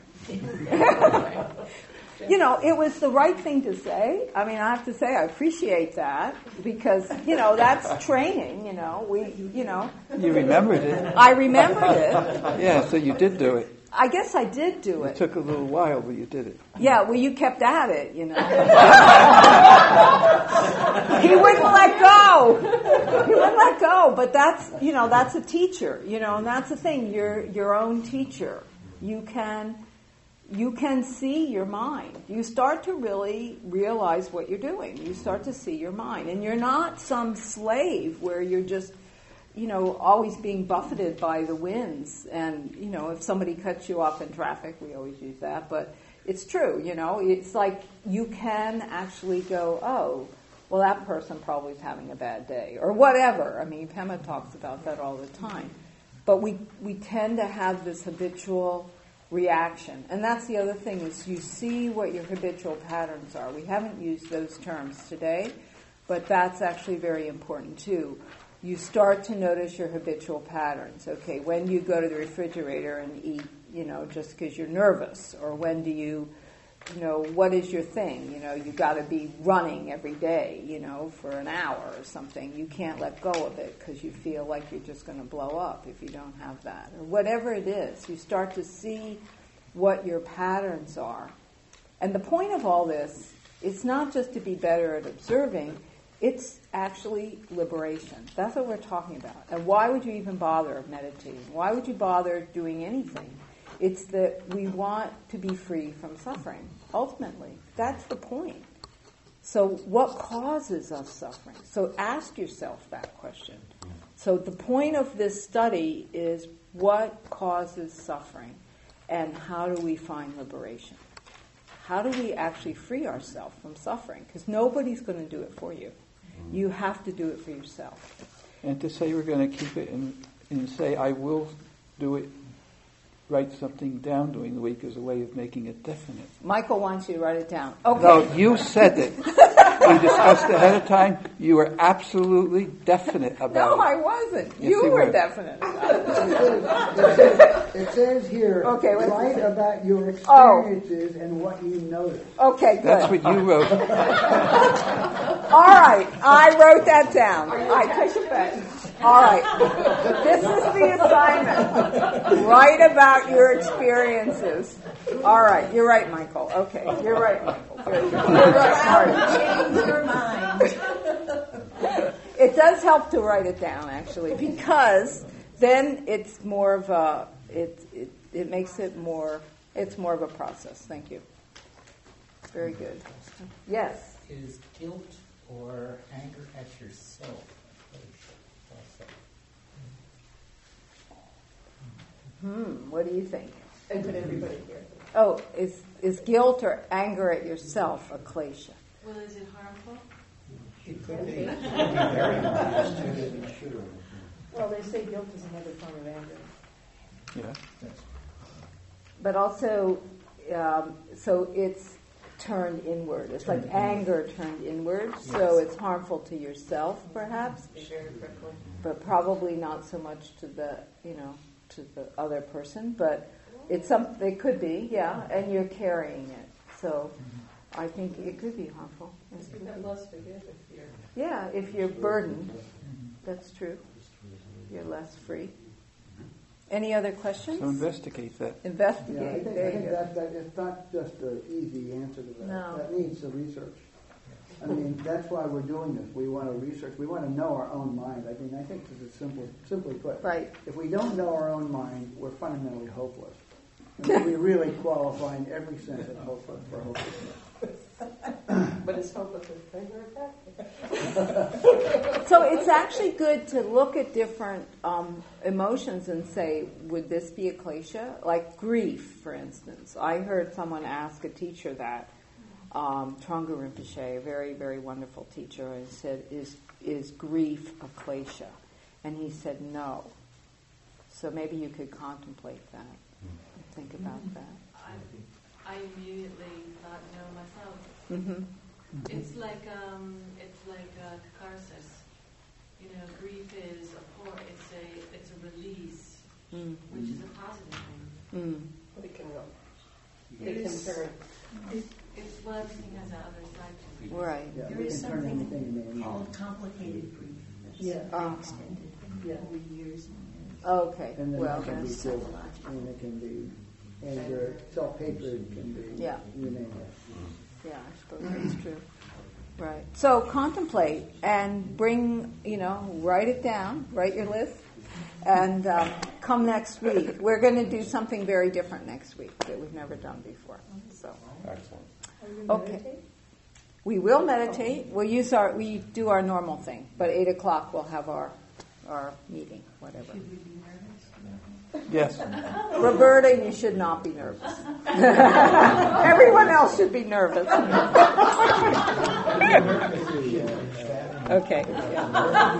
[SPEAKER 1] You know, it was the right thing to say. I mean, I have to say I appreciate that because, you know, that's training, you know. We, you know.
[SPEAKER 7] You remembered it.
[SPEAKER 1] I remembered it.
[SPEAKER 7] Yeah, so you did do it.
[SPEAKER 1] I guess I did do
[SPEAKER 7] It
[SPEAKER 1] it.
[SPEAKER 7] took a little while, but you did it.
[SPEAKER 1] Yeah, well, you kept at it, you know. He wouldn't let go. He wouldn't let go. But that's, you know, that's a teacher, you know, and that's the thing. You're your own teacher. You can, you can see your mind. You start to really realize what you're doing. You start to see your mind. And you're not some slave where you're just, you know, always being buffeted by the winds. And, you know, if somebody cuts you off in traffic, we always use that, but it's true, you know. It's like you can actually go, oh, well, that person probably is having a bad day, or whatever. I mean, Pema talks about that all the time. But we, we tend to have this habitual reaction. And that's the other thing, is you see what your habitual patterns are. We haven't used those terms today, but that's actually very important too. You start to notice your habitual patterns. Okay, when do you go to the refrigerator and eat, you know, just because you're nervous? Or when do you, you know, what is your thing? You know, you got to be running every day, you know, for an hour or something. You can't let go of it because you feel like you're just going to blow up if you don't have that. Or whatever it is, you start to see what your patterns are. And the point of all this, it's not just to be better at observing, it's actually liberation. That's what we're talking about. And why would you even bother meditating? Why would you bother doing anything? It's that we want to be free from suffering, ultimately. That's the point. So what causes us suffering? So ask yourself that question. So the point of this study is what causes suffering and how do we find liberation? How do we actually free ourselves from suffering? Because nobody's going to do it for you. You have to do it for yourself.
[SPEAKER 7] And to say we're going to keep it and, and say, I will do it, write something down during the week is a way of making it definite.
[SPEAKER 1] Michael wants you to write it down. Okay.
[SPEAKER 7] No, you said it. We discussed ahead of time. You were absolutely definite about
[SPEAKER 1] no,
[SPEAKER 7] it.
[SPEAKER 1] No, I wasn't.
[SPEAKER 7] Yes,
[SPEAKER 1] you
[SPEAKER 7] you
[SPEAKER 1] were
[SPEAKER 7] were.
[SPEAKER 1] definite about it.
[SPEAKER 2] It says, it says here,
[SPEAKER 1] okay,
[SPEAKER 2] write about your experiences oh. and what you noticed.
[SPEAKER 1] Okay, good.
[SPEAKER 7] That's what you wrote.
[SPEAKER 1] All right, I wrote that down. I take it back. All right, this is the assignment. Write about your experiences. All right, you're right, Michael. Okay, you're right, Michael. You're, you're right, Marty. Change your mind. It does help to write it down, actually, because then it's more of a. It it it makes it more. It's more of a process. Thank you. Very good. Yes.
[SPEAKER 13] Is guilt or anger at yourself?
[SPEAKER 1] Hmm. What do you think?
[SPEAKER 6] And put everybody here.
[SPEAKER 1] Oh, is is guilt or anger at yourself a klesha?
[SPEAKER 5] Well, is it harmful?
[SPEAKER 13] It could be.
[SPEAKER 4] Well, they say guilt is another form of anger.
[SPEAKER 7] Yeah.
[SPEAKER 1] But also, um, so it's turned inward. It's like anger turned inward. So it's harmful to yourself, perhaps, but probably not so much to the, you know, to the other person. But it's some. It could be, yeah. And you're carrying it, so I think it could be harmful.
[SPEAKER 6] You have less to give if you're.
[SPEAKER 1] Yeah, if you're burdened, that's true. You're less free. Any other questions?
[SPEAKER 7] So investigate that.
[SPEAKER 1] Investigate.
[SPEAKER 2] Yeah, I think,
[SPEAKER 1] there
[SPEAKER 2] I
[SPEAKER 1] you
[SPEAKER 2] think
[SPEAKER 1] go.
[SPEAKER 2] that, that it's not just an easy answer to that.
[SPEAKER 1] No.
[SPEAKER 2] That needs some research. I mean, that's why we're doing this. We want to research. We want to know our own mind. I mean, I think this is simple, simply put.
[SPEAKER 1] Right.
[SPEAKER 2] If we don't know our own mind, we're fundamentally hopeless. And we really qualify in every sense of hopeless for hopelessness.
[SPEAKER 6] But it's hopeless with finger attack.
[SPEAKER 1] So it's actually good to look at different um, emotions and say, would this be a klesha? Like grief, for instance. I heard someone ask a teacher that, um, Trungpa Rinpoche, a very, very wonderful teacher, and said, is, is grief a klesha? And he said, no. So maybe you could contemplate that. Think about that.
[SPEAKER 5] I, I immediately thought no myself.
[SPEAKER 1] Mm-hmm.
[SPEAKER 5] It's like um, it's like a catharsis. You know, grief is a pour, it's a it's a release,
[SPEAKER 1] Mm.
[SPEAKER 5] which is a positive thing.
[SPEAKER 1] Mm.
[SPEAKER 6] But it can go.
[SPEAKER 5] It
[SPEAKER 6] It can
[SPEAKER 5] is-
[SPEAKER 6] turn.
[SPEAKER 5] It's, it's well, everything has that other side to it.
[SPEAKER 1] Right.
[SPEAKER 2] Yeah,
[SPEAKER 13] There
[SPEAKER 2] we
[SPEAKER 13] is
[SPEAKER 2] can turn
[SPEAKER 13] something
[SPEAKER 2] anything into
[SPEAKER 13] called
[SPEAKER 2] anything.
[SPEAKER 13] complicated grief. That's
[SPEAKER 6] Yeah.
[SPEAKER 13] been
[SPEAKER 1] Uh-huh.
[SPEAKER 13] extended
[SPEAKER 6] Yeah.
[SPEAKER 13] over years and years.
[SPEAKER 1] Okay.
[SPEAKER 2] And then
[SPEAKER 1] Well,
[SPEAKER 2] it can be
[SPEAKER 1] that's
[SPEAKER 2] guilt, and it can be anger, self-hatred can be,
[SPEAKER 1] Yeah.
[SPEAKER 2] you name it.
[SPEAKER 1] yeah, I suppose that's true. Right. So contemplate and bring, you know, write it down, write your list, and um, come next week. We're going to do something very different next week that we've never done before. So,
[SPEAKER 11] Excellent.
[SPEAKER 1] okay. We will meditate. We'll use our, we do our normal thing, but eight o'clock we'll have our, our meeting, whatever.
[SPEAKER 6] Should we be nervous?
[SPEAKER 7] Yes.
[SPEAKER 1] Roberta, you should not be nervous. Everyone else should be nervous. Okay. Yeah.